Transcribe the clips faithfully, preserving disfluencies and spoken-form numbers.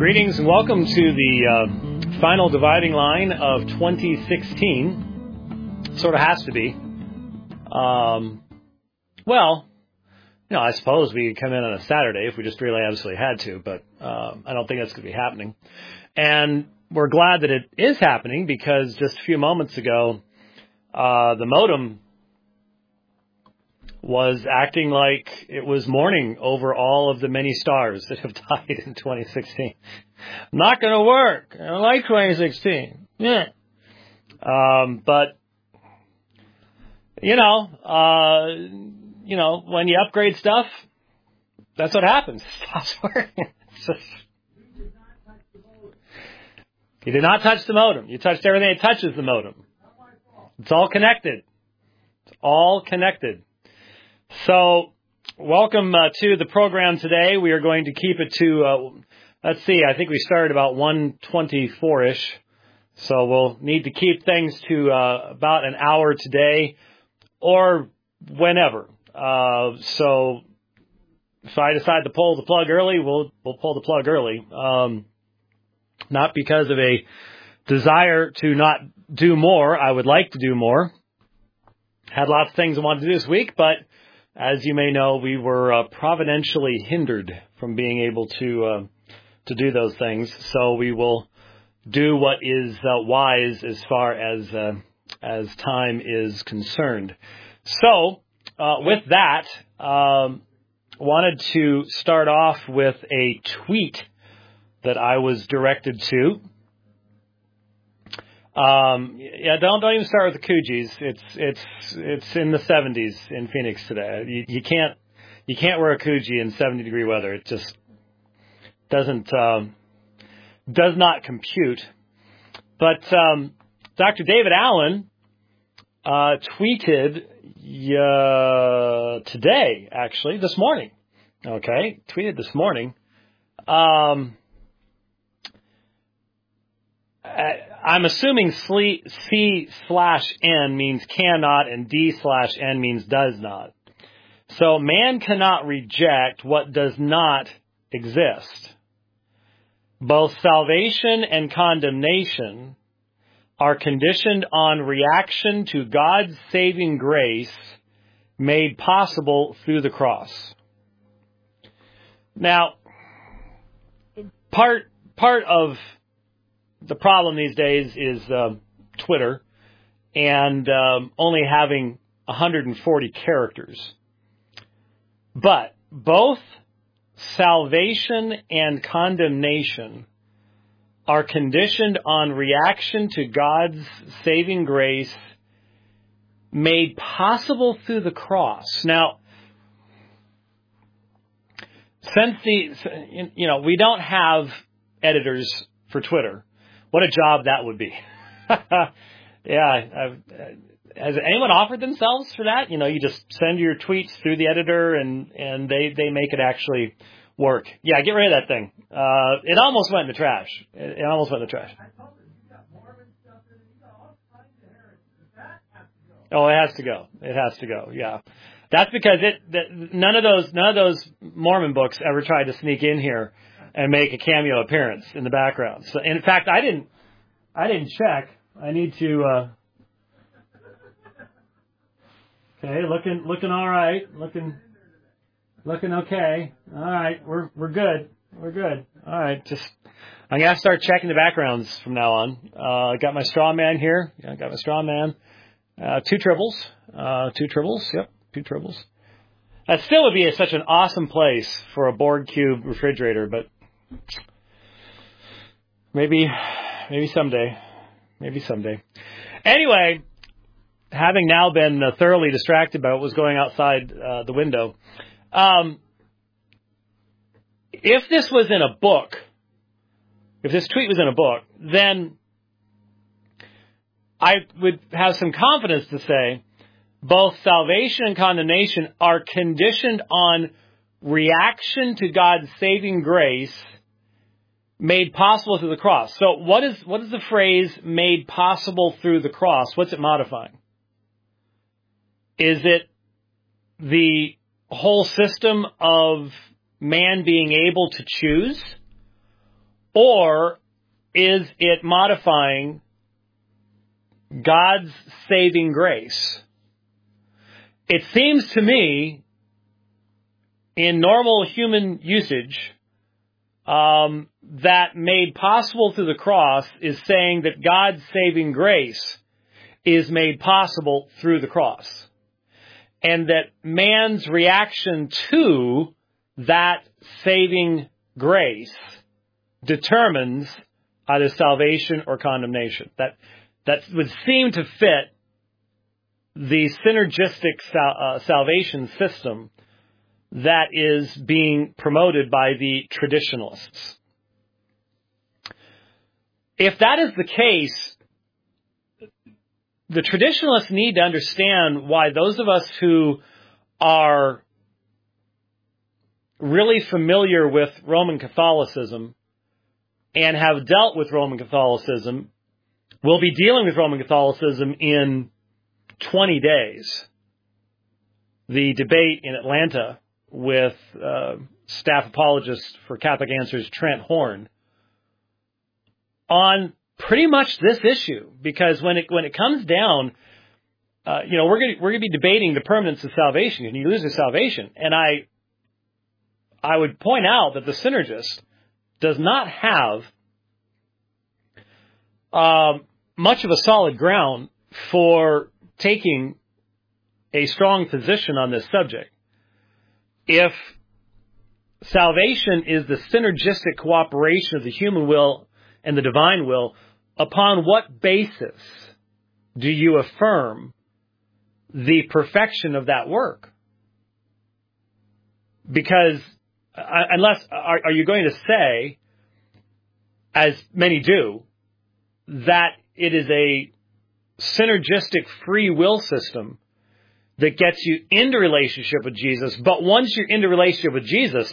Greetings and welcome to the uh, final dividing line of twenty sixteen. Sort of has to be. Um, well, you know, I suppose we could come in on a Saturday if we just really absolutely had to, but uh, I don't think that's going to be happening. And we're glad that it is happening because just a few moments ago, uh, the modem was acting like it was mourning over all of the many stars that have died in twenty sixteen. Not going to work. I don't like twenty sixteen. Yeah. Um, but, you know, uh, you know, when you upgrade stuff, that's what happens. It stops working. Just... You did not touch the modem. You touched everything that touches the modem. It's all connected. It's all connected. So, welcome uh, to the program today. We are going to keep it to, uh, let's see, I think we started about one twenty-four-ish. So we'll need to keep things to uh, about an hour today or whenever. Uh, so, if I decide to pull the plug early, we'll we'll pull the plug early. Um, not because of a desire to not do more. I would like to do more. Had lots of things I wanted to do this week, but as you may know, we were uh, providentially hindered from being able to uh, to do those things. So we will do what is uh, wise as far as uh, as time is concerned. So uh, with that, um, wanted to start off with a tweet that I was directed to. Um, yeah, don't don't even start with the Coogis. It's it's it's in the seventies in Phoenix today. You, you can't you can't wear a Coogi in seventy degree weather. It just doesn't um, does not compute. But um, Doctor David Allen uh, tweeted uh, today, actually this morning. Okay, tweeted this morning. Um, I'm assuming C slash N means cannot and D slash N means does not. So man cannot reject what does not exist. Both salvation and condemnation are conditioned on reaction to God's saving grace made possible through the cross. Now, part part of the problem these days is uh, Twitter and um, only having one hundred forty characters. But both salvation and condemnation are conditioned on reaction to God's saving grace made possible through the cross. Now, since the, you know, we don't have editors for Twitter. What a job that would be. yeah. I've, has anyone offered themselves for that? You know, you just send your tweets through the editor and, and they, they make it actually work. Yeah, get rid of that thing. Uh, it almost went in the trash. It, it almost went in the trash. Oh, it has to go. It has to go. Yeah. That's because it, that, none of those, none of those Mormon books ever tried to sneak in here and make a cameo appearance in the background. So, in fact, I didn't, I didn't check. I need to, uh, okay, looking, looking all right. Looking, looking okay. All right. We're, we're good. We're good. All right. Just, I'm going to start checking the backgrounds from now on. Uh, I got my straw man here. Yeah, I got my straw man. Uh, two tribbles. Uh, two tribbles. Yep. Two tribbles. That still would be a, such an awesome place for a Borg cube refrigerator, but maybe, maybe someday, maybe someday. Anyway, having now been uh, thoroughly distracted by what was going outside uh, the window, um, if this was in a book, if this tweet was in a book, then I would have some confidence to say both salvation and condemnation are conditioned on reaction to God's saving grace made possible through the cross. So what is what is the phrase made possible through the cross? What's it modifying? Is it the whole system of man being able to choose? Or is it modifying God's saving grace? It seems to me, in normal human usage, um, that made possible through the cross is saying that God's saving grace is made possible through the cross. And that man's reaction to that saving grace determines either salvation or condemnation. That that would seem to fit the synergistic sal- uh, salvation system that is being promoted by the traditionalists. If that is the case, the traditionalists need to understand why those of us who are really familiar with Roman Catholicism and have dealt with Roman Catholicism will be dealing with Roman Catholicism in twenty days. The debate in Atlanta with uh, staff apologist for Catholic Answers, Trent Horn, on pretty much this issue, because when it when it comes down, uh, you know, we're going we're going to be debating the permanence of salvation. Can you lose your salvation? And I I would point out that the synergist does not have um, much of a solid ground for taking a strong position on this subject. If salvation is the synergistic cooperation of the human will and the divine will, upon what basis do you affirm the perfection of that work? Because uh, unless, are, are you going to say, as many do, that it is a synergistic free will system that gets you into relationship with Jesus, but once you're into relationship with Jesus,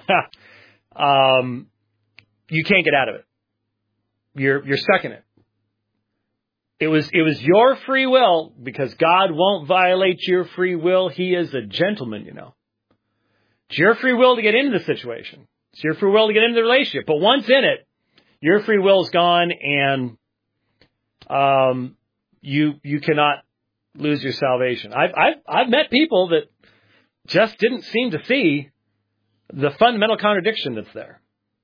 um, you can't get out of it. You're you're stuck in it. It was it was your free will, because God won't violate your free will. He is a gentleman, you know. It's your free will to get into the situation. It's your free will to get into the relationship. But once in it, your free will is gone, and um, you you cannot lose your salvation. I've I've I've met people that just didn't seem to see the fundamental contradiction that's there.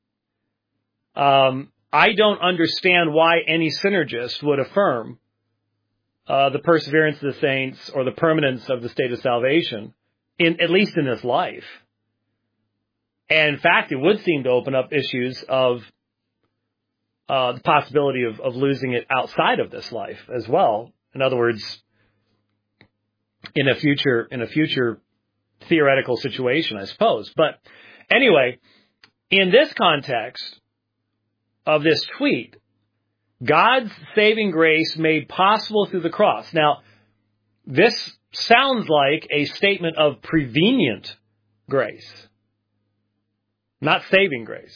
Um, I don't understand why any synergist would affirm uh, the perseverance of the saints or the permanence of the state of salvation, in at least in this life. And in fact, it would seem to open up issues of uh, the possibility of, of losing it outside of this life as well. In other words, in a future in a future theoretical situation, I suppose. But anyway, in this context of this tweet, God's saving grace made possible through the cross. Now, this sounds like a statement of prevenient grace, not saving grace.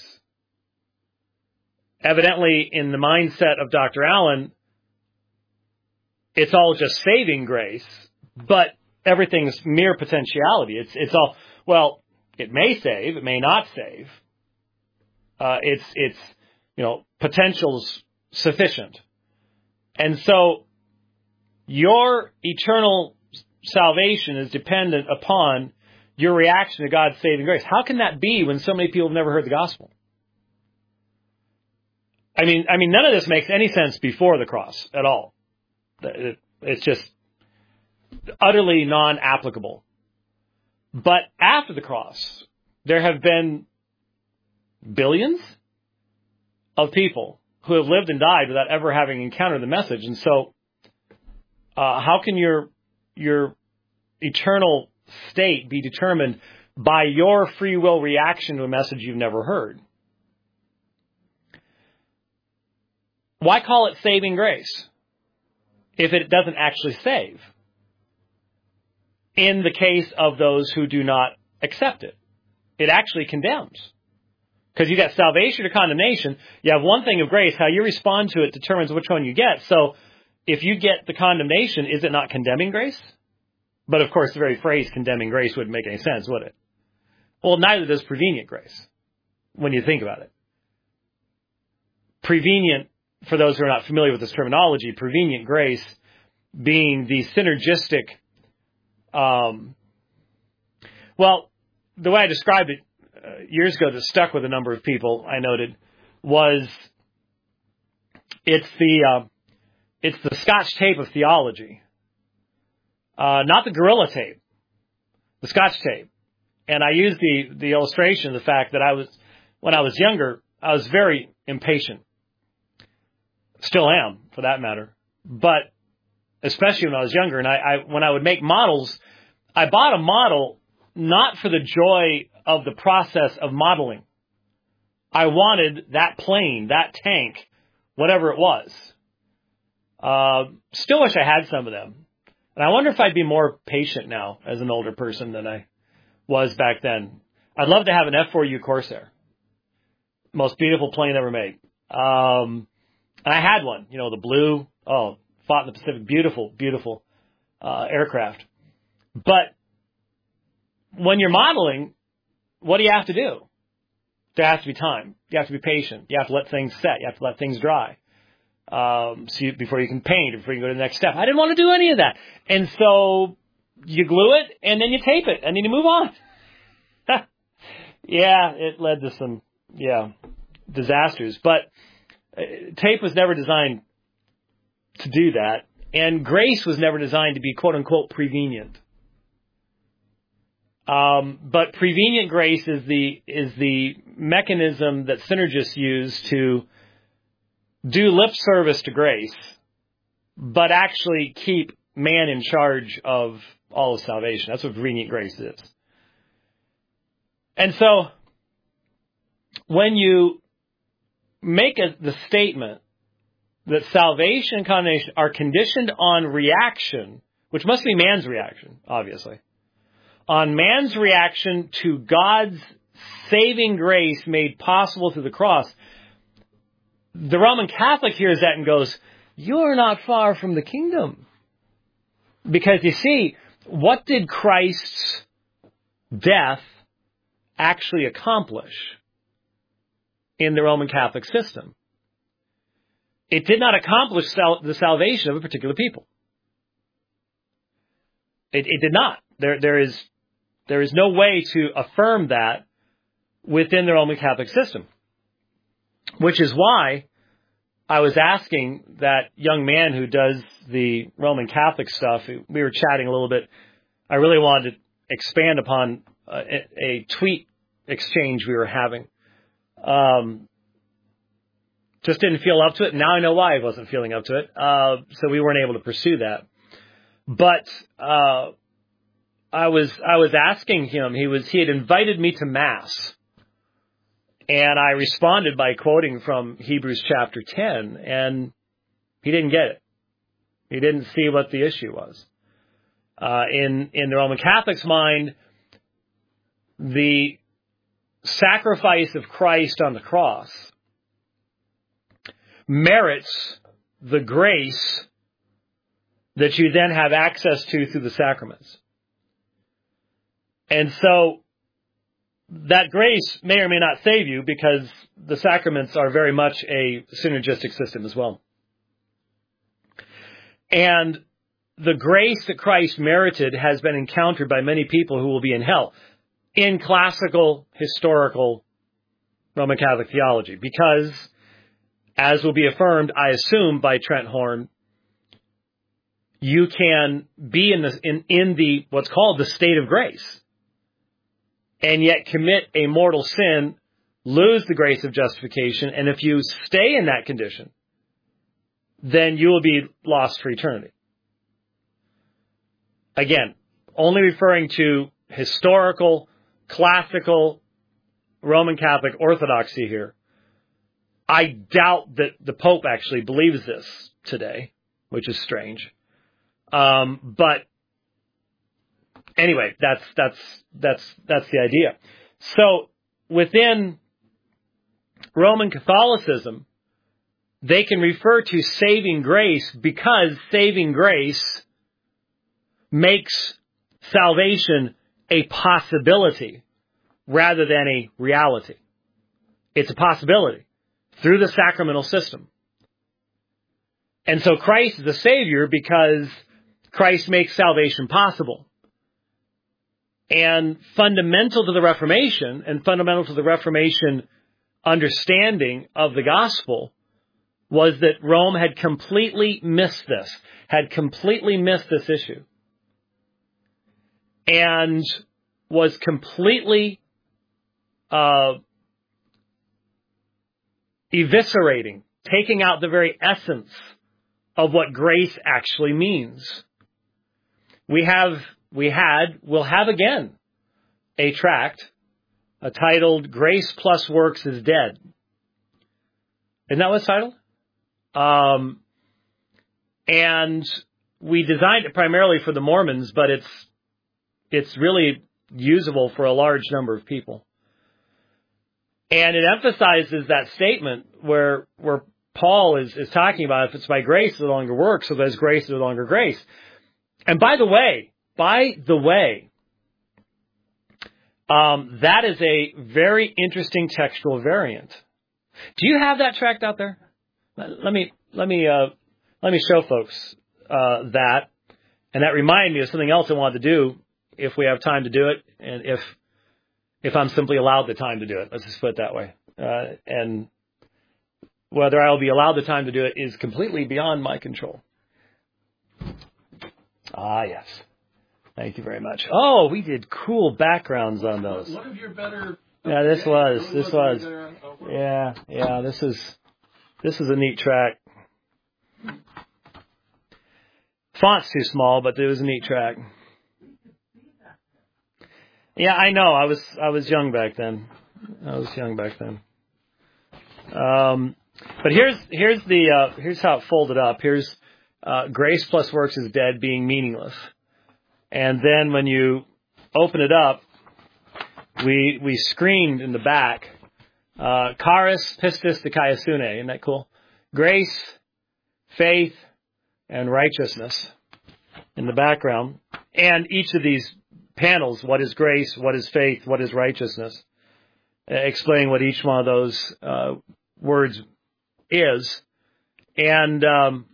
Evidently, in the mindset of Doctor Allen, it's all just saving grace, but everything's mere potentiality. It's it's all, well, it may save, it may not save. Uh, it's it's you know, potential's sufficient. And so your eternal salvation is dependent upon your reaction to God's saving grace. How can that be when so many people have never heard the gospel? I mean, I mean, none of this makes any sense before the cross at all. It, it's just utterly non-applicable. But after the cross, there have been billions of people who have lived and died without ever having encountered the message. And so, uh, how can your your eternal state be determined by your free will reaction to a message you've never heard? Why call it saving grace if it doesn't actually save? In the case of those who do not accept it, it actually condemns. Because you got salvation or condemnation. You have one thing of grace. How you respond to it determines which one you get. So if you get the condemnation, is it not condemning grace? But of course, the very phrase condemning grace wouldn't make any sense, would it? Well, neither does prevenient grace, when you think about it. prevenient, for those who are not familiar with this terminology, prevenient grace being the synergistic, um, well, the way I described it uh, years ago that stuck with a number of people, I noted, was it's the uh, it's the Scotch tape of theology, uh, not the gorilla tape, the Scotch tape. And I used the, the illustration of the fact that I was, when I was younger, I was very impatient. Still am, for that matter. But especially when I was younger, and I, I when I would make models, I bought a model not for the joy of the process of modeling. I wanted that plane, that tank, whatever it was. Uh, still wish I had some of them. And I wonder if I'd be more patient now as an older person than I was back then. I'd love to have an F four U Corsair. Most beautiful plane ever made. Um, and I had one, you know, the blue, oh, fought in the Pacific. Beautiful, beautiful uh, aircraft. But when you're modeling, what do you have to do? There has to be time. You have to be patient. You have to let things set. You have to let things dry. Um, so you, before you can paint, before you go to the next step. I didn't want to do any of that. And so you glue it, and then you tape it, and then you move on. Yeah, it led to some, yeah, disasters. But uh, tape was never designed to do that, and grace was never designed to be quote-unquote prevenient. Um, but prevenient grace is the is the mechanism that synergists use to do lip service to grace, but actually keep man in charge of all of salvation. That's what prevenient grace is. And so, when you make a, the statement that salvation and condemnation are conditioned on reaction, which must be man's reaction, obviously, on man's reaction to God's saving grace made possible through the cross, the Roman Catholic hears that and goes, you're not far from the kingdom. Because you see, what did Christ's death actually accomplish in the Roman Catholic system? It did not accomplish sal- the salvation of a particular people. It, it did not. There, there is, there is no way to affirm that within the Roman Catholic system. Which is why I was asking that young man who does the Roman Catholic stuff, we were chatting a little bit. I really wanted to expand upon a, a tweet exchange we were having. Um, just didn't feel up to it. Now I know why I wasn't feeling up to it. Uh, so we weren't able to pursue that. But uh, I was I was asking him. He was he had invited me to Mass. And I responded by quoting from Hebrews chapter ten, and he didn't get it. He didn't see what the issue was. Uh, in, in the Roman Catholic's mind, the sacrifice of Christ on the cross merits the grace that you then have access to through the sacraments. And so, that grace may or may not save you because the sacraments are very much a synergistic system as well. And the grace that Christ merited has been encountered by many people who will be in hell in classical, historical Roman Catholic theology. Because, as will be affirmed, I assume, by Trent Horn, you can be in the, in, in the what's called the state of grace, and yet commit a mortal sin, lose the grace of justification, and if you stay in that condition, then you will be lost for eternity. Again, only referring to historical, classical, Roman Catholic orthodoxy here. I doubt that the Pope actually believes this today, which is strange. Um, but Anyway, that's, that's, that's, that's the idea. So, within Roman Catholicism, they can refer to saving grace because saving grace makes salvation a possibility rather than a reality. It's a possibility. through the sacramental system. And so Christ is the Savior because Christ makes salvation possible. And fundamental to the Reformation and fundamental to the Reformation understanding of the gospel was that Rome had completely missed this, had completely missed this issue, and was completely uh, eviscerating, taking out the very essence of what grace actually means. We have, we had, we'll have again a tract uh, titled "Grace Plus Works is Dead." Isn't that what it's titled? Um, and we designed it primarily for the Mormons, but it's it's really usable for a large number of people. And it emphasizes that statement where where Paul is, is talking about if it's by grace, it's no longer works, so there's grace, no longer grace. And by the way, by the way, um, that is a very interesting textual variant. Do you have that tract out there? Let me let me uh, let me show folks uh, that, and that reminded me of something else I wanted to do if we have time to do it, and if if I'm simply allowed the time to do it. Let's just put it that way. Uh, and whether I will be allowed the time to do it is completely beyond my control. Ah, yes. Thank you very much. Oh, we did cool backgrounds on those. One of your better. Yeah, this was. This was. Yeah, yeah. This is. This is a neat track. Font's too small, but it was a neat track. Yeah, I know. I was. I was young back then. I was young back then. Um, but here's here's the uh, here's how it folded up. Here's uh, grace plus works is dead, being meaningless. And then when you open it up, we we screened in the back, uh, charis pistis dikaiosune. Isn't that cool? Grace, faith, and righteousness in the background. And each of these panels, what is grace, what is faith, what is righteousness, uh, explaining what each one of those uh, words is. And um,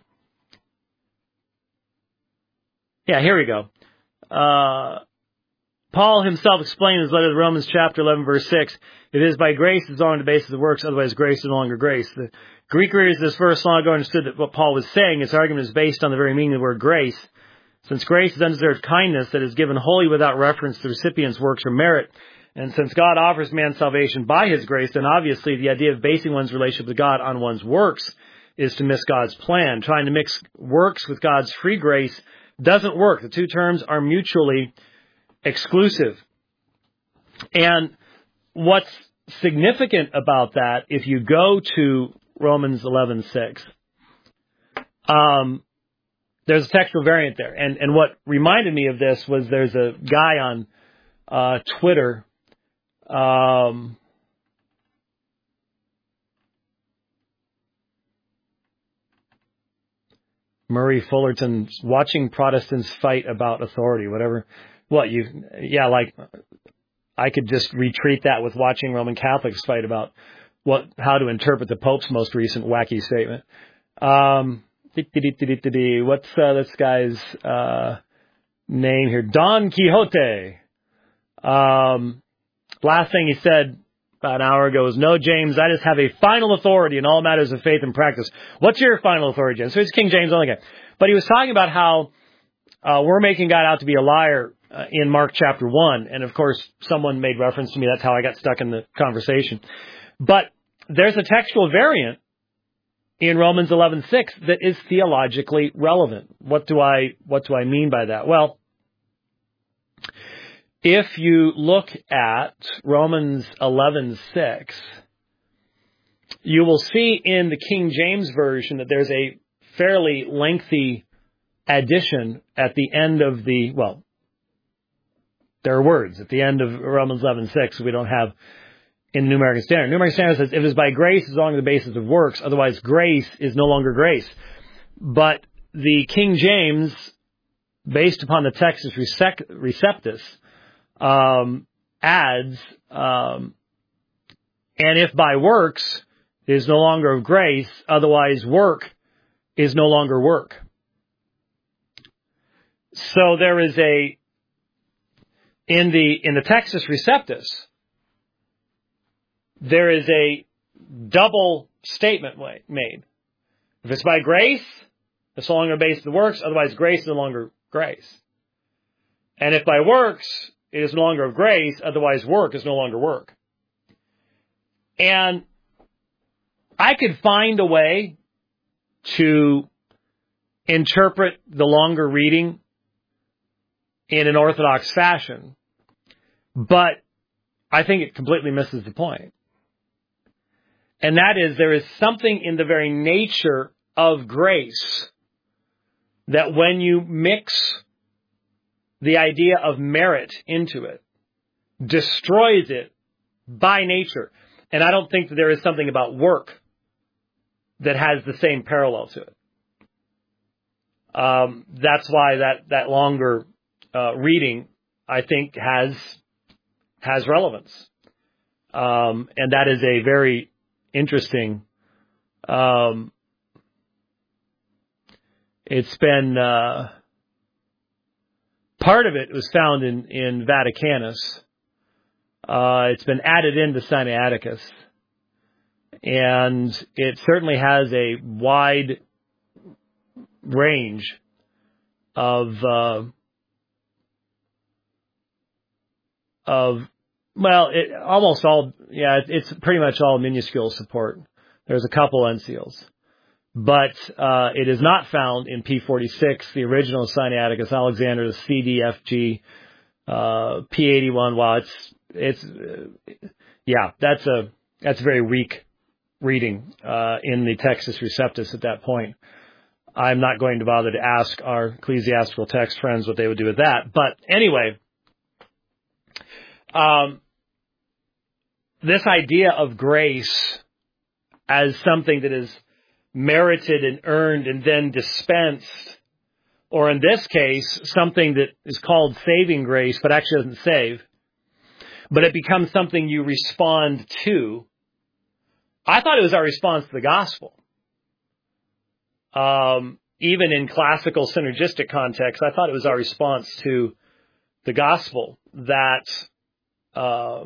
yeah, here we go. Uh, Paul himself explained in his letter to Romans chapter eleven, verse six, it is by grace it's on the basis of works, otherwise grace is no longer grace. The Greek readers of this verse long ago understood that what Paul was saying, his argument is based on the very meaning of the word grace. Since grace is undeserved kindness that is given wholly without reference to the recipient's works or merit, and since God offers man salvation by his grace, then obviously the idea of basing one's relationship with God on one's works is to miss God's plan. Trying to mix works with God's free grace doesn't work. The two terms are mutually exclusive. And what's significant about that, if you go to Romans eleven six, um, there's a textual variant there. And, and what reminded me of this was there's a guy on uh, Twitter, um, Murray Fullerton, watching Protestants fight about authority, whatever. What you, yeah, like I could just retreat that with watching Roman Catholics fight about what, how to interpret the Pope's most recent wacky statement. Um, what's uh, this guy's uh, name here? Don Quixote. Um, last thing he said about an hour ago was, no, James, I just have a final authority in all matters of faith and practice. What's your final authority, James? So it's King James only guy. But he was talking about how uh, we're making God out to be a liar uh, in Mark chapter one. And, of course, someone made reference to me. That's how I got stuck in the conversation. But there's a textual variant in Romans eleven six that is theologically relevant. What do I what do I mean by that? Well, if you look at Romans eleven six, you will see in the King James Version that there's a fairly lengthy addition at the end of the, well, there are words at the end of Romans eleven six we don't have in the New American Standard. New American Standard says, if it is by grace, it's on the basis of works, otherwise grace is no longer grace. But the King James, based upon the Textus Receptus, um, adds, um, and if by works, is no longer of grace, otherwise work is no longer work. So there is a, in the, in the Textus Receptus, there is a double statement made. If it's by grace, it's no longer based on the works, otherwise grace is no longer grace. And if by works, it is no longer of grace, otherwise work is no longer work. And I could find a way to interpret the longer reading in an orthodox fashion, but I think it completely misses the point. And that is, there is something in the very nature of grace that when you mix the idea of merit into it, destroys it by nature. And I don't think that there is something about work that has the same parallel to it. Um, that's why that, that longer uh, reading, I think, has has relevance. Um, and that is a very interesting, um, it's been, uh, part of it was found in, in Vaticanus. Uh, it's been added into Sinaiticus. And it certainly has a wide range of, uh, of, well, it, almost all, yeah, it's pretty much all minuscule support. There's a couple uncials. But uh, it is not found in P forty-six, the original Sinaiticus Alexander, the C D F G, uh, P eighty-one. Wow, it's, it's, uh, yeah, that's a, that's very weak reading uh, in the Textus Receptus at that point. I'm not going to bother to ask our ecclesiastical text friends what they would do with that. But anyway, um, this idea of grace as something that is merited and earned and then dispensed, or in this case, something that is called saving grace, but actually doesn't save, but it becomes something you respond to. I thought it was our response to the gospel. Um, even in classical synergistic context, I thought it was our response to the gospel that uh,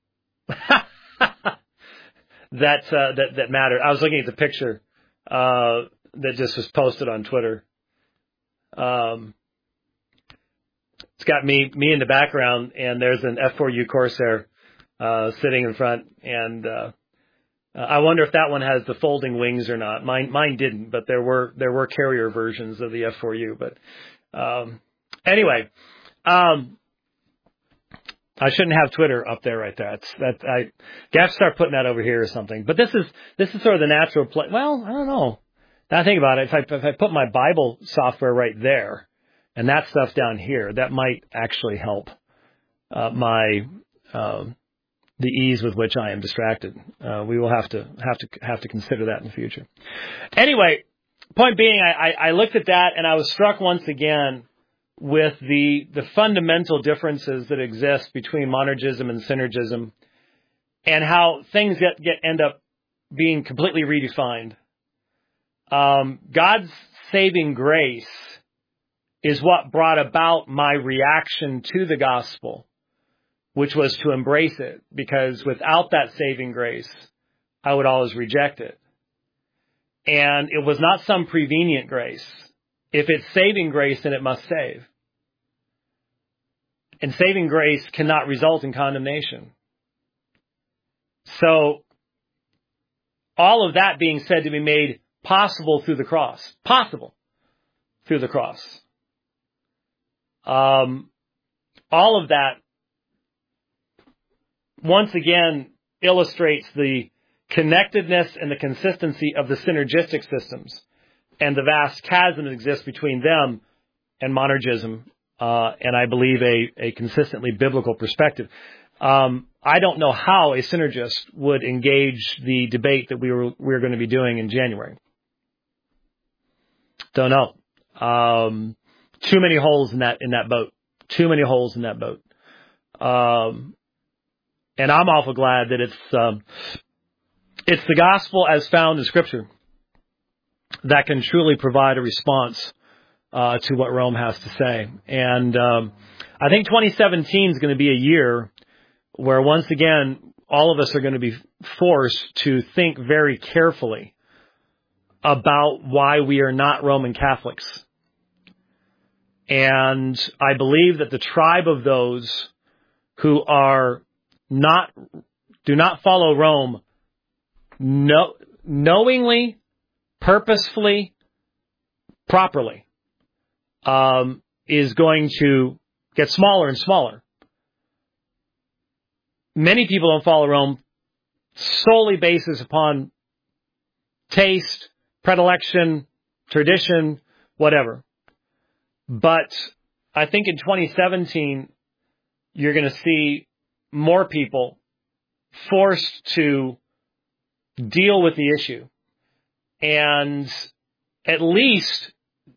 that, uh, that that mattered. I was looking at the picture uh, that just was posted on Twitter. Um, it's got me me in the background, and there's an F four U Corsair uh, sitting in front, and uh, I wonder if that one has the folding wings or not. Mine mine didn't, but there were there were carrier versions of the F four U. But um, anyway, um, I shouldn't have Twitter up there right there. It's, that I have to start putting that over here or something. But this is this is sort of the natural play. Well, I don't know. Now I think about it. If I if I put my Bible software right there and that stuff down here, that might actually help uh, my um, the ease with which I am distracted. Uh, we will have to have to have to consider that in the future. Anyway, point being, I, I, I looked at that and I was struck once again with the the fundamental differences that exist between monergism and synergism, and how things get, get end up being completely redefined. Um, God's saving grace is what brought about my reaction to the gospel, which was to embrace it, because without that saving grace, I would always reject it. And it was not some prevenient grace. If it's saving grace, then it must save. And saving grace cannot result in condemnation. So, all of that being said to be made possible through the cross. Possible through the cross. Um, all of that, once again, illustrates the connectedness and the consistency of the synergistic systems and the vast chasm that exists between them and monergism, uh, and I believe a, a consistently biblical perspective. Um, I don't know how a synergist would engage the debate that we were we were going to be doing in January. Don't know. Um, too many holes in that in that boat. Too many holes in that boat. Um, and I'm awful glad that it's um, It's the gospel as found in Scripture that can truly provide a response uh, to what Rome has to say. And um, I think twenty seventeen is going to be a year where, once again, all of us are going to be forced to think very carefully about why we are not Roman Catholics. And I believe that the tribe of those who are not, do not follow Rome, know, knowingly, purposefully, properly, um, is going to get smaller and smaller. Many people don't follow Rome solely basis upon taste, predilection, tradition, whatever. But I think in twenty seventeen, you're going to see more people forced to deal with the issue. And at least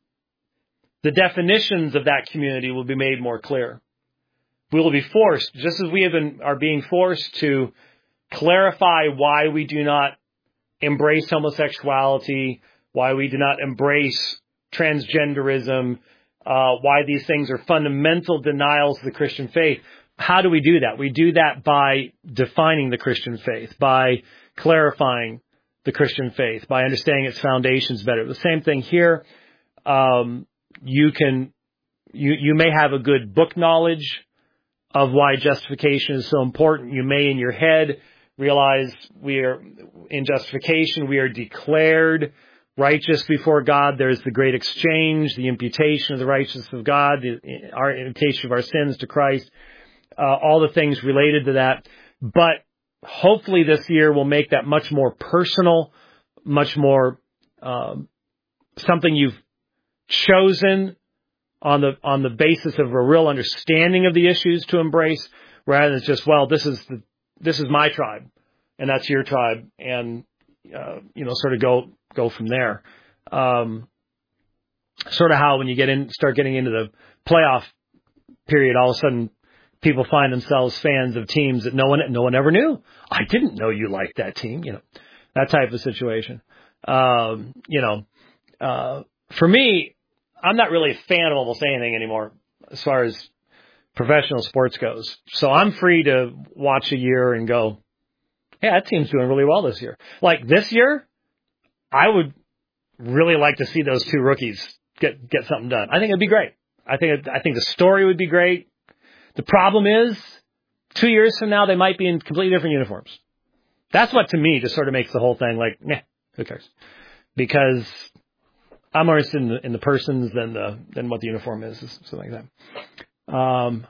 the definitions of that community will be made more clear. We will be forced, just as we have been, are being forced to clarify why we do not embrace homosexuality, why we do not embrace transgenderism, uh, why these things are fundamental denials of the Christian faith. How do we do that? We do that by defining the Christian faith, by clarifying the Christian faith, by understanding its foundations better. The same thing here. Um, you can, you, you may have a good book knowledge of why justification is so important. You may in your head realize we are, in justification, we are declared righteous before God. There's the great exchange, the imputation of the righteousness of God, the, our imputation of our sins to Christ, uh, all the things related to that. But hopefully this year will make that much more personal, much more um, something you've chosen on the on the basis of a real understanding of the issues to embrace, rather than just, well, this is the this is my tribe, and that's your tribe, and uh, you know, sort of go go from there. Um, sort of how when you get in, start getting into the playoff period, all of a sudden people find themselves fans of teams that no one no one ever knew. I didn't know you liked that team, you know, that type of situation. Um, you know, uh, for me, I'm not really a fan of almost anything anymore as far as professional sports goes. So I'm free to watch a year and go, yeah, that team's doing really well this year. Like this year, I would really like to see those two rookies get get something done. I think it'd be great. I think it, I think the story would be great. The problem is, two years from now, they might be in completely different uniforms. That's what, to me, just sort of makes the whole thing like, meh, who cares? Because I'm more interested in the, in the persons than the than what the uniform is, something like that. Um,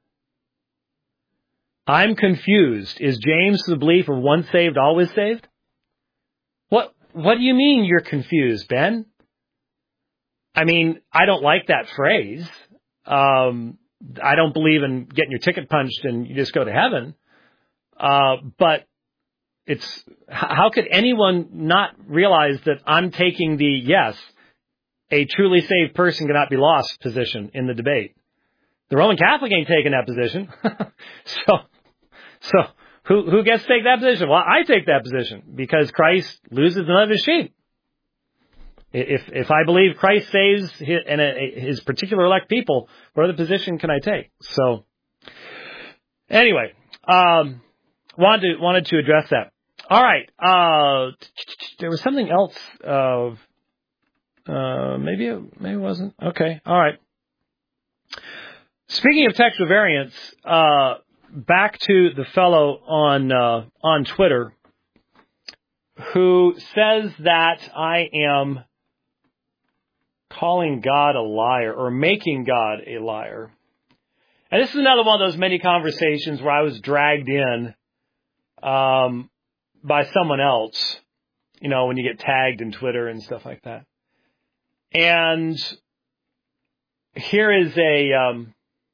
I'm confused. Is James the belief of once saved, always saved? What What do you mean you're confused, Ben? I mean, I don't like that phrase. Um, I don't believe in getting your ticket punched and you just go to heaven. Uh, but it's how could anyone not realize that I'm taking the yes, a truly saved person cannot be lost position in the debate. The Roman Catholic ain't taking that position. so, so who, who gets to take that position? Well, I take that position because Christ loses none of his sheep. If, if I believe Christ saves his, and his particular elect people, what other position can I take? So, anyway, um, wanted to, wanted to address that. All right. Uh, there was something else, uh, Uh, maybe it, maybe it wasn't. Okay. All right. Speaking of textual variants, uh, back to the fellow on, uh, on Twitter who says that I am calling God a liar or making God a liar. And this is another one of those many conversations where I was dragged in, um, by someone else, you know, when you get tagged in Twitter and stuff like that. And here is a, um,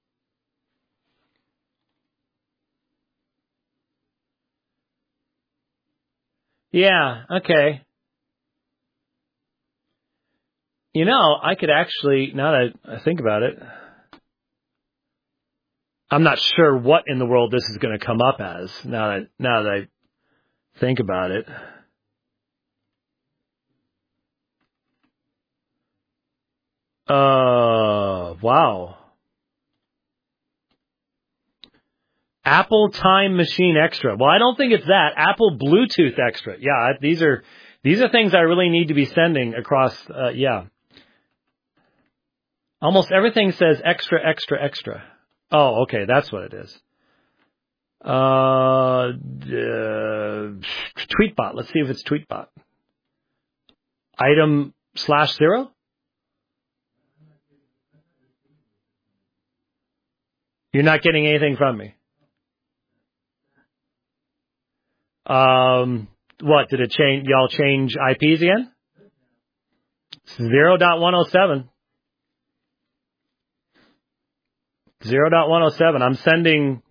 yeah, okay. You know, I could actually, now that I think about it, I'm not sure what in the world this is going to come up as, now that, now that I think about it. Uh, wow. Apple Time Machine Extra. Well, I don't think it's that. Apple Bluetooth Extra. Yeah, these are these are things I really need to be sending across. Uh, yeah. Almost everything says extra, extra, extra. Oh, okay, that's what it is. Uh, uh, Tweetbot. Let's see if it's Tweetbot. Item slash zero? You're not getting anything from me. Um, what, did it change? Y'all change I Ps again? zero dot one oh seven. zero dot one oh seven. I'm sending.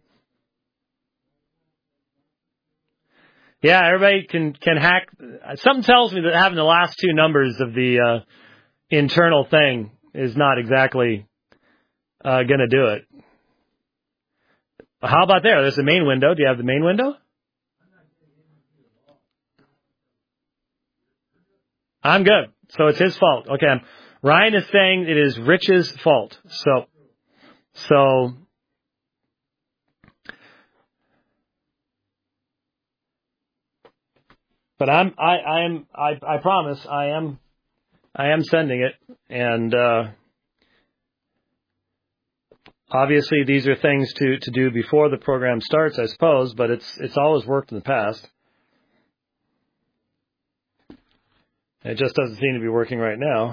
Yeah, everybody can, can hack. Something tells me that having the last two numbers of the uh, internal thing is not exactly uh, going to do it. How about there? There's the main window. Do you have the main window? I'm good. So it's his fault. Okay. Ryan is saying it is Rich's fault. So, so. But I'm, I, I am, I, I promise I am, I am sending it. And, uh, obviously these are things to, to do before the program starts, I suppose, but it's, it's always worked in the past. It just doesn't seem to be working right now.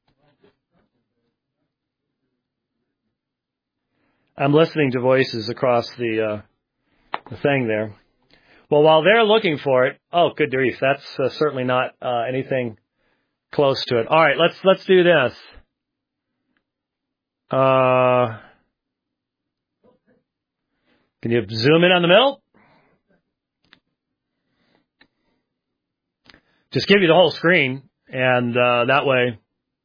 I'm listening to voices across the, uh, the thing there. Well, while they're looking for it, oh, good grief, that's uh, certainly not uh, anything close to it. All right, let's let's do this. Uh, can you zoom in on the middle? Just give you the whole screen, and uh, that way.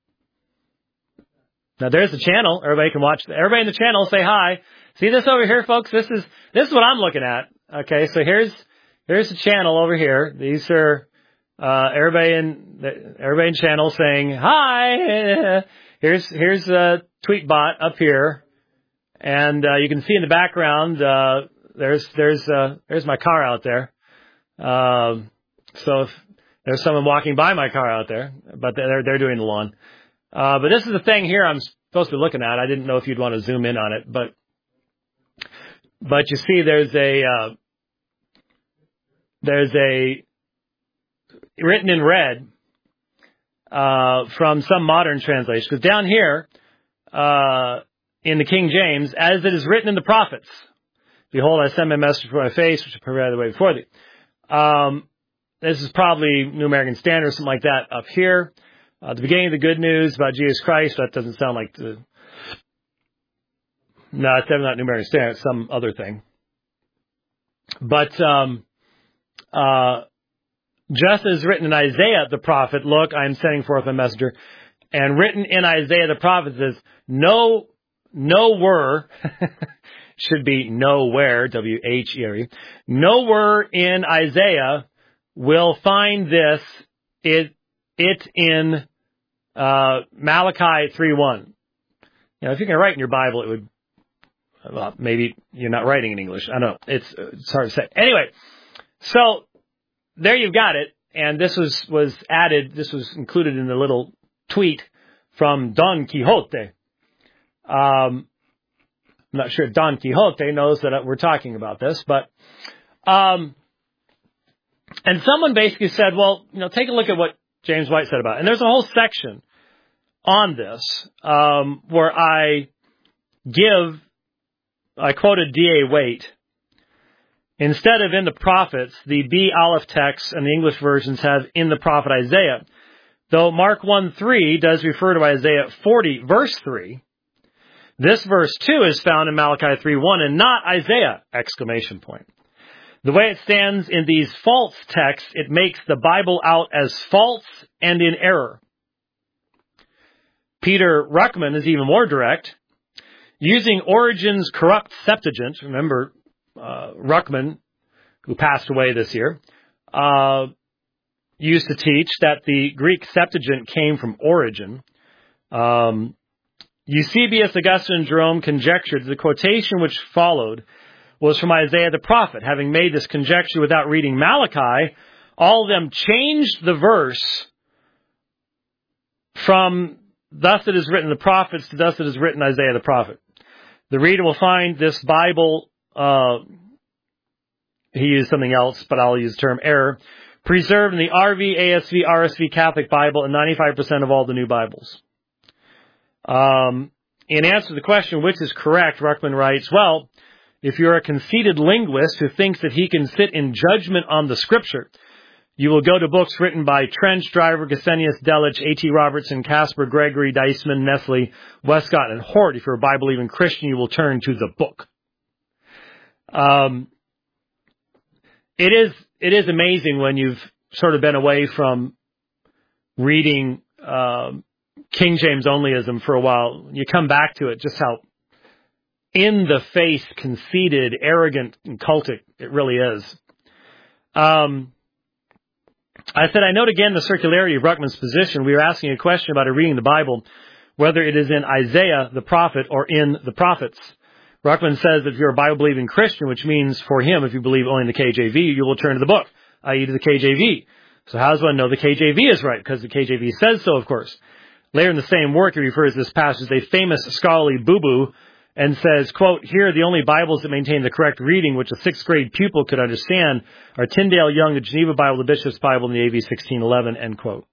Now there's the channel. Everybody can watch. Everybody in the channel, say hi. See this over here, folks? This is this is what I'm looking at. Okay, so here's. Here's the channel over here. These are uh, everybody in the, everybody in channel saying hi. Here's here's a Tweetbot up here, and uh, you can see in the background uh, there's there's uh, there's my car out there. Um, so if there's someone walking by my car out there, but they're they're doing the lawn. Uh, but this is the thing here I'm supposed to be looking at. I didn't know if you'd want to zoom in on it, but but you see there's a uh, There's a, written in red, uh, from some modern translation. Because down here, uh, in the King James, as it is written in the prophets, behold, I send my message before my face, which I prepare the way before thee. Um, this is probably New American Standard or something like that up here. Uh, the beginning of the good news about Jesus Christ, that doesn't sound like the, no, it's definitely not New American Standard, it's some other thing. But, um, Uh, just as written in Isaiah the prophet, look, I am sending forth a messenger. And written in Isaiah the prophet says, no, nowhere, should be nowhere, W H E R E, nowhere in Isaiah will find this, it, it in, uh, Malachi three one. You know, if you can write in your Bible, it would, well, maybe you're not writing in English. I don't know. It's, it's hard to say. Anyway. So, there you've got it, and this was, was added, this was included in the little tweet from Don Quixote. Um, I'm not sure Don Quixote knows that we're talking about this, but, um, and someone basically said, well, you know, take a look at what James White said about it. And there's a whole section on this, um, where I give, I quoted D A Waite. Instead of in the prophets, the B Aleph text and the English versions have in the prophet Isaiah. Though Mark one three does refer to Isaiah forty, verse three, this verse two is found in Malachi three one and not Isaiah, exclamation point. The way it stands in these false texts, it makes the Bible out as false and in error. Peter Ruckman is even more direct. Using Origen's corrupt Septuagint, remember, Uh, Ruckman, who passed away this year, uh, used to teach that the Greek Septuagint came from Origen. Um, Eusebius, Augustine, and Jerome conjectured that the quotation which followed was from Isaiah the prophet. Having made this conjecture without reading Malachi, all of them changed the verse from thus it is written the prophets to thus it is written Isaiah the prophet. The reader will find this Bible, uh, he used something else, but I'll use the term error, preserved in the R V, A S V, R S V Catholic Bible and ninety-five percent of all the new Bibles. Um, in answer to the question, which is correct, Ruckman writes, well, if you're a conceited linguist who thinks that he can sit in judgment on the Scripture, you will go to books written by Trench, Driver, Gesenius, Delitzsch, A T Robertson, Casper, Gregory, Deisman, Nestle, Westcott, and Hort. If you're a Bible-believing Christian, you will turn to the book. Um, it is it is amazing when you've sort of been away from reading um, King James onlyism for a while. You come back to it, just how in-the-face, conceited, arrogant, and cultic it really is. Um... I said, I note again the circularity of Ruckman's position. We are asking a question about a reading the Bible, whether it is in Isaiah, the prophet, or in the prophets. Ruckman says that if you're a Bible-believing Christian, which means for him, if you believe only in the K J V, you will turn to the book, that is to the K J V. So how does one know the K J V is right? Because the K J V says so, of course. Later in the same work, he refers to this passage as a famous scholarly boo-boo, and says, quote, here are the only Bibles that maintain the correct reading, which a sixth grade pupil could understand, are Tyndale Young, the Geneva Bible, the Bishop's Bible, and the A V sixteen eleven, end quote.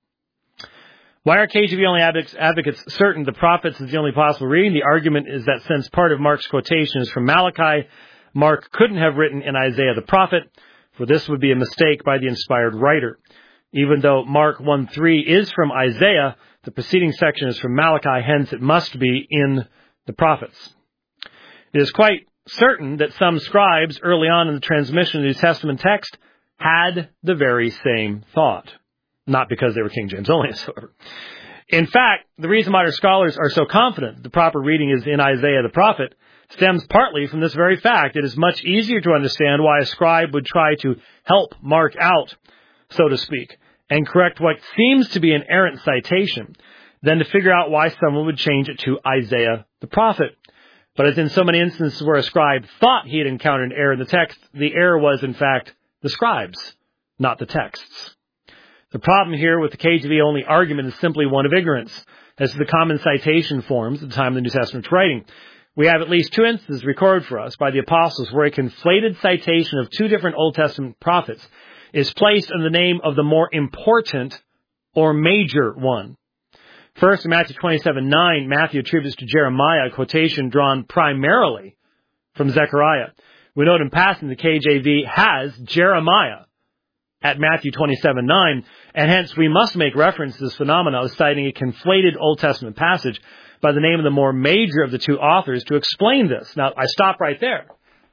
Why are K J V only advocates certain the prophets is the only possible reading? The argument is that since part of Mark's quotation is from Malachi, Mark couldn't have written in Isaiah the prophet, for this would be a mistake by the inspired writer. Even though Mark one three is from Isaiah, the preceding section is from Malachi, hence it must be in the prophets. It is quite certain that some scribes early on in the transmission of the New Testament text had the very same thought. Not because they were King James only, however. In fact, the reason modern scholars are so confident that the proper reading is in Isaiah the prophet stems partly from this very fact. It is much easier to understand why a scribe would try to help Mark out, so to speak, and correct what seems to be an errant citation, than to figure out why someone would change it to Isaiah the prophet. But as in so many instances where a scribe thought he had encountered an error in the text, the error was, in fact, the scribes, not the texts. The problem here with the K J V-only argument is simply one of ignorance. As to the common citation forms at the time of the New Testament's writing, we have at least two instances recorded for us by the apostles where a conflated citation of two different Old Testament prophets is placed in the name of the more important or major one. First, in Matthew twenty-seven nine, Matthew attributes to Jeremiah a quotation drawn primarily from Zechariah. We note in passing the K J V has Jeremiah at Matthew twenty-seven nine, and hence we must make reference to this phenomenon of citing a conflated Old Testament passage by the name of the more major of the two authors to explain this. Now, I stop right there.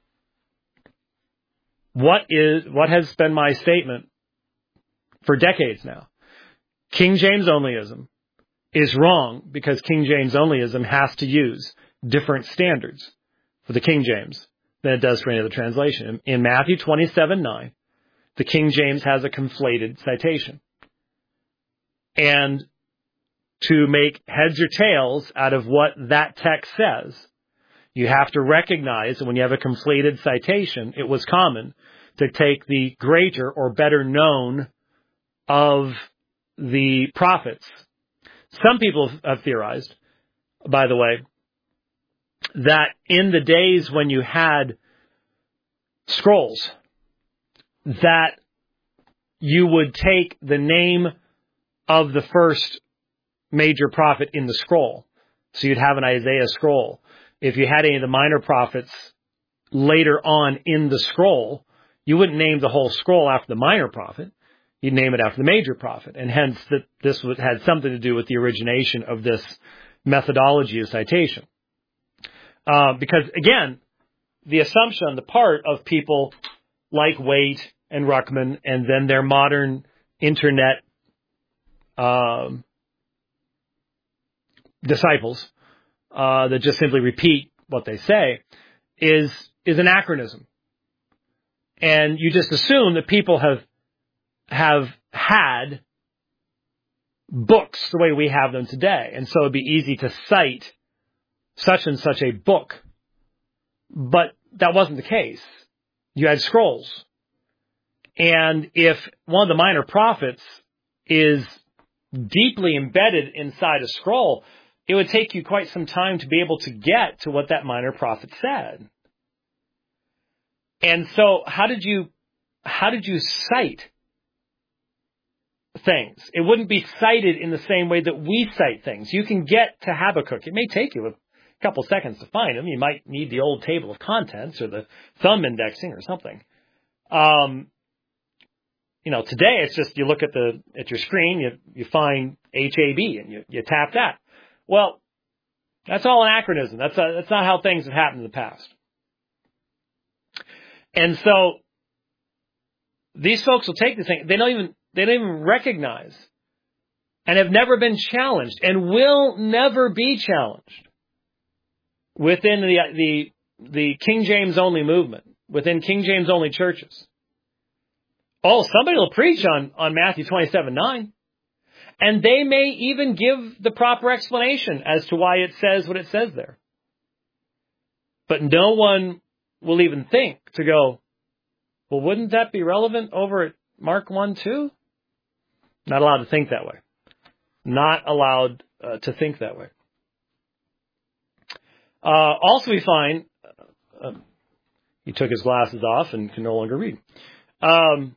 What is, what has been my statement for decades now? King James onlyism is wrong because King James onlyism has to use different standards for the King James than it does for any other translation. In Matthew twenty-seven nine, the King James has a conflated citation. And to make heads or tails out of what that text says, you have to recognize that when you have a conflated citation, it was common to take the greater or better known of the prophets. Some people have theorized, by the way, that in the days when you had scrolls, that you would take the name of the first major prophet in the scroll. So you'd have an Isaiah scroll. If you had any of the minor prophets later on in the scroll, you wouldn't name the whole scroll after the minor prophet. You'd name it after the major prophet. And hence that this would, had something to do with the origination of this methodology of citation. Uh, because, again, the assumption on the part of people like Waite and Ruckman and then their modern internet um, disciples uh, that just simply repeat what they say is is anachronism. And you just assume that people have have had books the way we have them today. And so it'd be easy to cite such and such a book. But that wasn't the case. You had scrolls. And if one of the minor prophets is deeply embedded inside a scroll, it would take you quite some time to be able to get to what that minor prophet said. And so how did you, how did you cite things? It wouldn't be cited in the same way that we cite things. You can get to Habakkuk. It may take you a couple seconds to find them. You might need the old table of contents or the thumb indexing or something. Um, you know, today it's just you look at the at your screen, you you find H A B and you, you tap that. Well, that's all anachronism. That's a, that's not how things have happened in the past. And so these folks will take this thing. They don't even they don't even recognize and have never been challenged and will never be challenged within the the the King James only movement, within King James only churches. Oh, somebody will preach on, on Matthew twenty-seven nine. And they may even give the proper explanation as to why it says what it says there. But no one will even think to go, well, wouldn't that be relevant over at Mark one two? Not allowed to think that way. Not allowed uh, to think that way. Uh, also, we find uh, he took his glasses off and can no longer read. Um,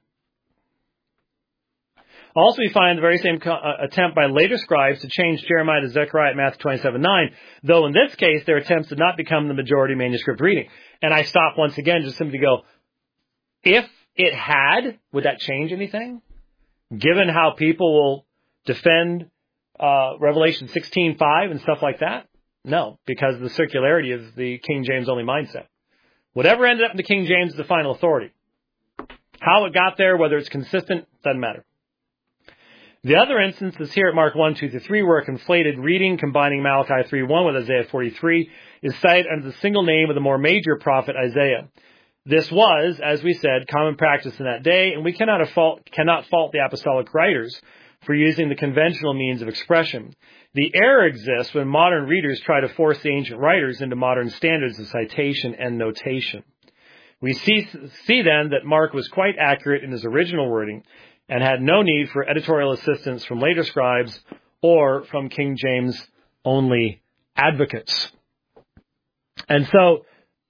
Also, we find the very same co- uh, attempt by later scribes to change Jeremiah to Zechariah at Matthew twenty-seven nine, though in this case, their attempts did not become the majority manuscript reading. And I stop once again just simply to go, if it had, would that change anything? Given how people will defend uh, Revelation sixteen five and stuff like that? No, because of the circularity of the King James only mindset. Whatever ended up in the King James is the final authority. How it got there, whether it's consistent, doesn't matter. The other instance is here at Mark one, two through three, where a conflated reading combining Malachi three one with Isaiah forty-three is cited under the single name of the more major prophet Isaiah. This was, as we said, common practice in that day, and we cannot fault, cannot fault the apostolic writers for using the conventional means of expression. The error exists when modern readers try to force the ancient writers into modern standards of citation and notation. We see, see then that Mark was quite accurate in his original wording, and had no need for editorial assistance from later scribes or from King James only advocates. And so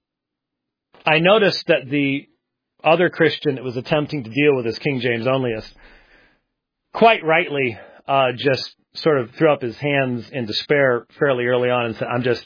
I noticed that the other Christian that was attempting to deal with this King James onlyist quite rightly uh, just sort of threw up his hands in despair fairly early on and said, I'm just,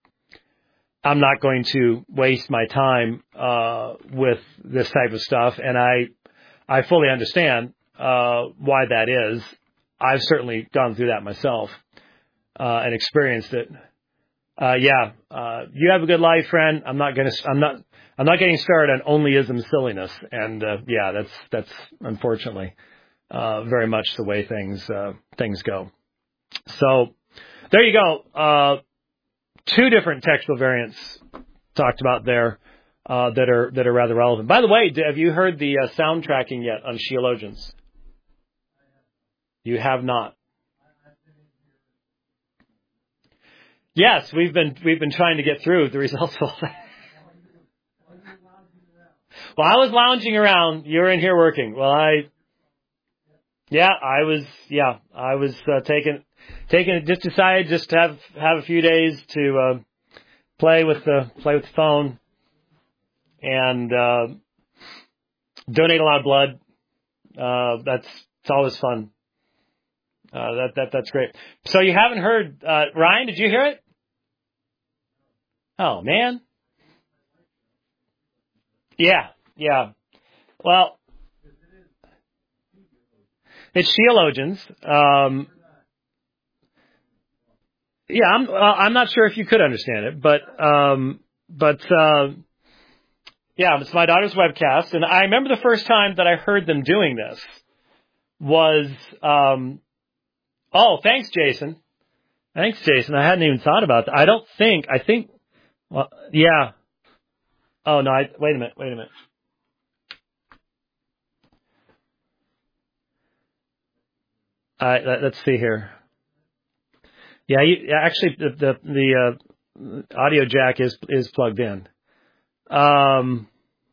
I'm not going to waste my time uh, with this type of stuff. And I, I fully understand Uh, why that is. I've certainly gone through that myself uh, and experienced it. Uh, yeah, uh, you have a good life, friend. I'm not gonna. I'm not. I'm not getting started on onlyism silliness. And uh, yeah, that's that's unfortunately uh, very much the way things uh, things go. So there you go. Uh, two different textual variants talked about there uh, that are that are rather relevant. By the way, have you heard the uh, sound tracking yet on Sheologians? You have not. Yes, we've been we've been trying to get through the results of all that. Well, I was lounging around. You were in here working. Well, I, yeah, I was, yeah, I was uh, taking taking just decided just to have have a few days to uh, play with the play with the phone and uh, donate a lot of blood. Uh, that's it's always fun. Uh, that, that, that's great. So you haven't heard, uh, Ryan, did you hear it? Oh, man. Yeah, yeah. Well, it's Sheologians. Um, yeah, I'm, uh, I'm not sure if you could understand it, but, um, but, uh, yeah, it's my daughter's webcast. And I remember the first time that I heard them doing this was, um, oh, thanks, Jason. Thanks, Jason. I hadn't even thought about that. I don't think, I think, well, yeah. Oh, no, I, wait a minute, wait a minute. Uh, let's see here. Yeah, you, actually, the, the, the, uh, audio jack is is plugged in. Um,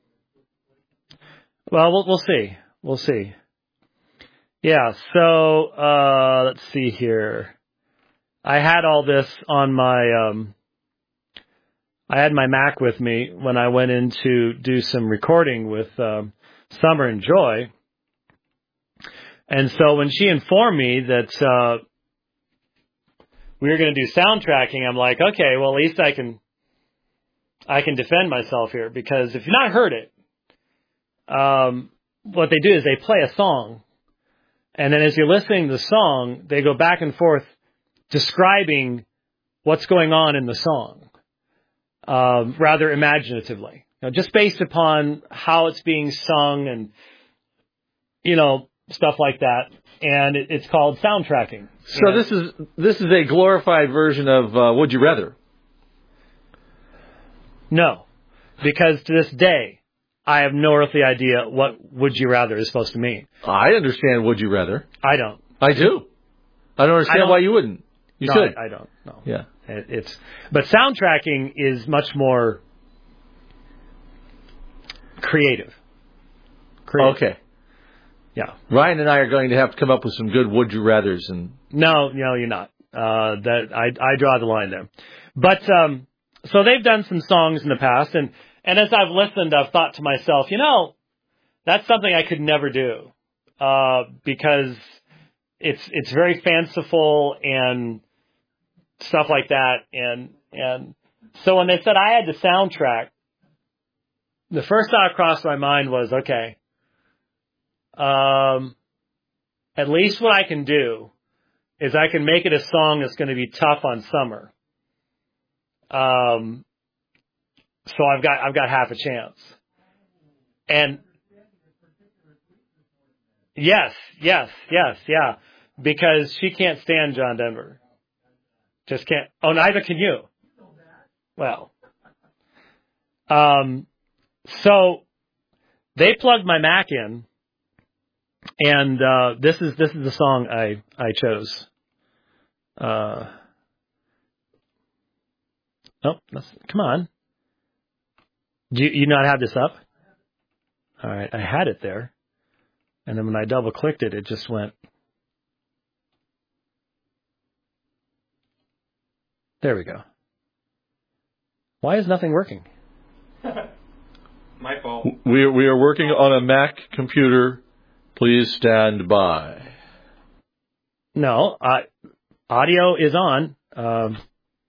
well, we'll we'll see. We'll see. Yeah. So uh, let's see here. I had all this on my. Um, I had my Mac with me when I went in to do some recording with um, Summer and Joy. And so when she informed me that uh, we were going to do sound tracking, I'm like, okay, well, at least I can I can defend myself here, because if you've not heard it, um, what they do is they play a song, and then as you're listening to the song, they go back and forth describing what's going on in the song, um, rather imaginatively, you know, just based upon how it's being sung and, you know, stuff like that. And it, it's called sound tracking. So and this is this is a glorified version of uh, Would You Rather? No, because to this day, I have no earthly idea what Would You Rather is supposed to mean. I understand Would You Rather. I don't. I do. I don't understand I don't, why you wouldn't. You no, should. I, I don't. No. Yeah. It, it's but sound tracking is much more creative. creative. Okay. Yeah. Ryan and I are going to have to come up with some good Would You Rathers. And no, no, you're not. Uh, that I I draw the line there. But um, so they've done some songs in the past, and and as I've listened, I've thought to myself, you know, that's something I could never do, uh, because it's it's very fanciful and stuff like that, and and so when they said I had to soundtrack, the first thought across my mind was, okay, um, at least what I can do is I can make it a song that's going to be tough on Summer. Um, so I've got I've got half a chance, and yes, yes, yes, yeah, because she can't stand John Denver. Just can't. Oh, neither can you. Well, um, so they plugged my Mac in, and uh, this is this is the song I I chose. Uh, oh, that's, come on. Do you, you not have this up? All right, I had it there, and then when I double clicked it, it just went. There we go. Why is nothing working? My fault. We are, we are working on a Mac computer. Please stand by. No, uh, audio is on. Um,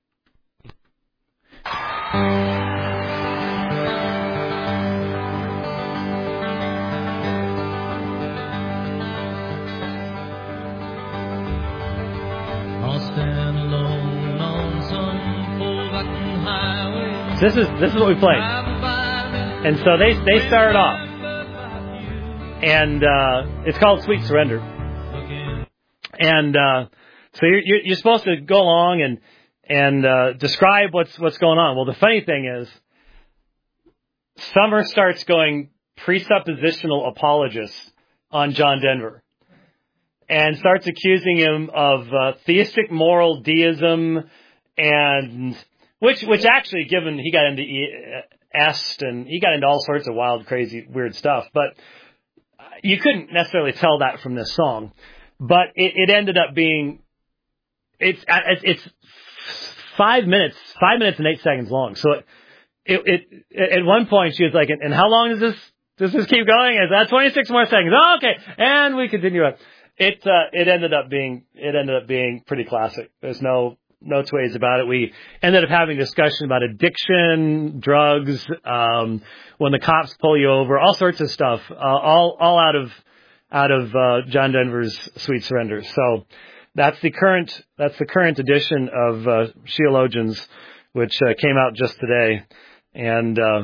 I'll stand alone on some forgotten highway. This is this is what we played, and so they they started off, and uh, it's called "Sweet Surrender," and uh, so you're, you're you're supposed to go along and and uh, describe what's what's going on. Well, the funny thing is, Summer starts going presuppositional apologist on John Denver, and starts accusing him of uh, theistic moral deism, and which which actually, given he got into est and he got into all sorts of wild, crazy, weird stuff, but you couldn't necessarily tell that from this song. But it, it ended up being it's it's five minutes, five minutes and eight seconds long. So it it, it at one point she was like, "And how long does this does this keep going?" Is that twenty-six more seconds? Oh, okay, and we continue on. It uh, it ended up being it ended up being pretty classic. There's no no two ways about it. We ended up having a discussion about addiction, drugs, um, when the cops pull you over, all sorts of stuff, uh, all all out of out of uh, John Denver's Sweet Surrender. So that's the current that's the current edition of uh, Sheologians, which uh, came out just today, and. Uh,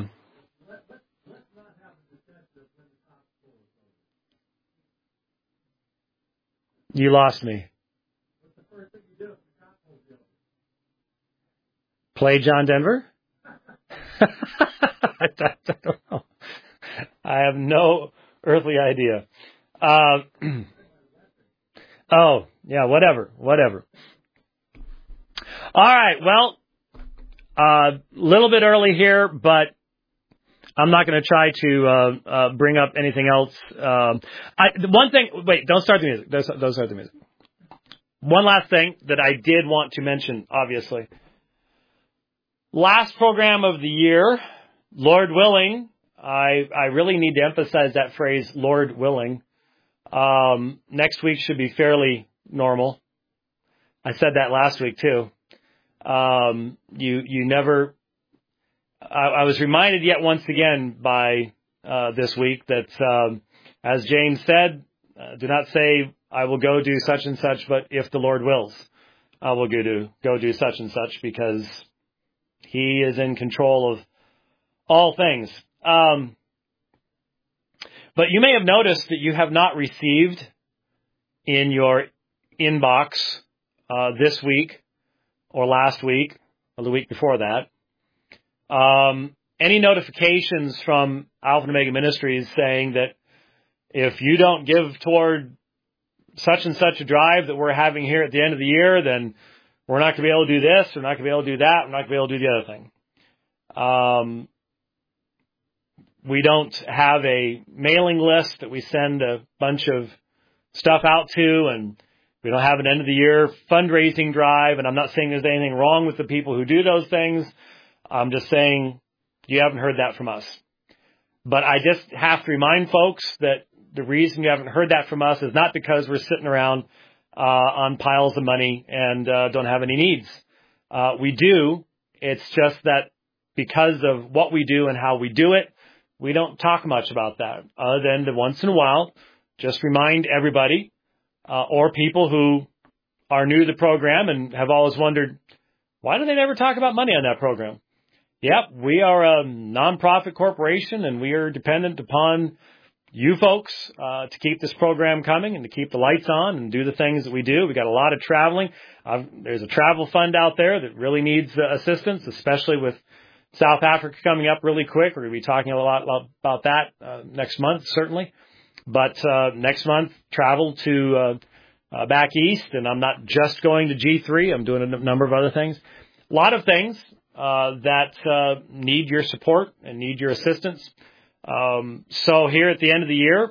You lost me. Play John Denver? I don't know. I have no earthly idea. Uh, oh, yeah, whatever, whatever. All right, well, a uh, little bit early here, but I'm not going to try to uh, uh, bring up anything else. Um, I, the one thing, wait, don't start the music. Don't, don't start the music. One last thing that I did want to mention, obviously. Last program of the year, Lord willing, I, I really need to emphasize that phrase, Lord willing. Um, next week should be fairly normal. I said that last week too. Um, you, you never, I, I was reminded yet once again by, uh, this week that, um, as James said, uh, do not say, I will go do such and such, but if the Lord wills, I will go do, go do such and such, because He is in control of all things. Um, but you may have noticed that you have not received in your inbox uh, this week or last week or the week before that um, any notifications from Alpha and Omega Ministries saying that if you don't give toward such and such a drive that we're having here at the end of the year, then we're not going to be able to do this, we're not going to be able to do that, we're not going to be able to do the other thing. Um, we don't have a mailing list that we send a bunch of stuff out to, and we don't have an end of the year fundraising drive, and I'm not saying there's anything wrong with the people who do those things. I'm just saying you haven't heard that from us. But I just have to remind folks that the reason you haven't heard that from us is not because we're sitting around uh, on piles of money and uh, don't have any needs. Uh, we do. It's just that because of what we do and how we do it, we don't talk much about that, other than to once in a while just remind everybody uh, or people who are new to the program and have always wondered, why do they never talk about money on that program? Yep, we are a nonprofit corporation, and we are dependent upon you folks uh, to keep this program coming and to keep the lights on and do the things that we do. We got a lot of traveling. Uh, there's a travel fund out there that really needs uh, assistance, especially with South Africa coming up really quick. We're going to be talking a lot about that uh, next month, certainly. But uh, next month, travel to uh, uh, back east, and I'm not just going to G three. I'm doing a n- number of other things. A lot of things uh, that uh, need your support and need your assistance. Um, so here at the end of the year,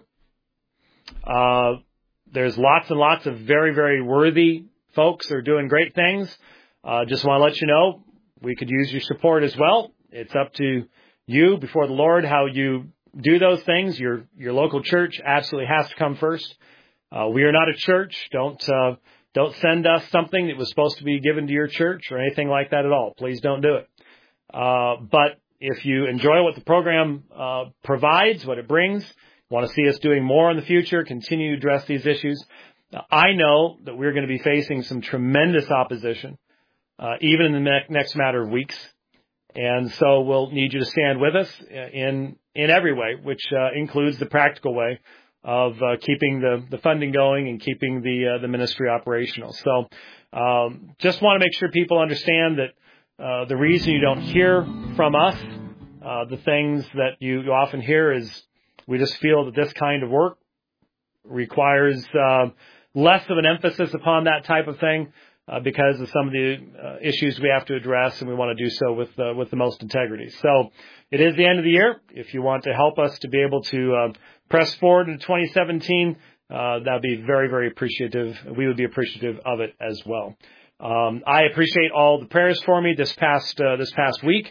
uh, there's lots and lots of very, very worthy folks that are doing great things. Uh, just want to let you know, we could use your support as well. It's up to you before the Lord how you do those things. Your your local church absolutely has to come first. Uh, we are not a church. Don't uh, don't send us something that was supposed to be given to your church or anything like that at all. Please don't do it. Uh, but if you enjoy what the program uh, provides, what it brings, want to see us doing more in the future, continue to address these issues, I know that we're going to be facing some tremendous opposition, uh, even in the ne- next matter of weeks. And so we'll need you to stand with us in in every way, which uh, includes the practical way of uh, keeping the, the funding going and keeping the uh, the ministry operational. So um, just want to make sure people understand that uh, the reason you don't hear from us, uh, the things that you, you often hear is we just feel that this kind of work requires uh, less of an emphasis upon that type of thing. Uh, because of some of the uh, issues we have to address, and we want to do so with uh, with the most integrity. So it is the end of the year. If you want to help us to be able to uh, press forward into twenty seventeen, uh, that would be very, very appreciative. We would be appreciative of it as well. Um, I appreciate all the prayers for me this past uh, this past week.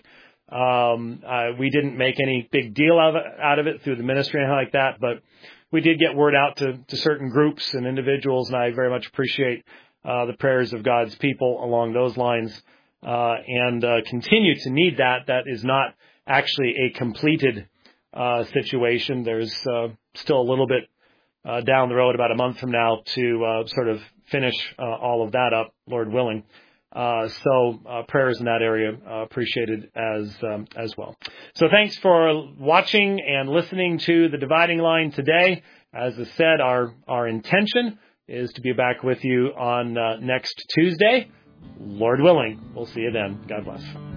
Um, uh, we didn't make any big deal out of it, out of it through the ministry or anything like that, but we did get word out to, to certain groups and individuals, and I very much appreciate Uh, the prayers of God's people along those lines, uh, and uh, continue to need that. That is not actually a completed uh, situation. There's uh, still a little bit uh, down the road, about a month from now, to uh, sort of finish uh, all of that up, Lord willing. Uh, so uh, prayers in that area uh, appreciated as um, as well. So thanks for watching and listening to the Dividing Line today. As I said, our our intention is to be back with you on uh, next Tuesday. Lord willing, we'll see you then. God bless.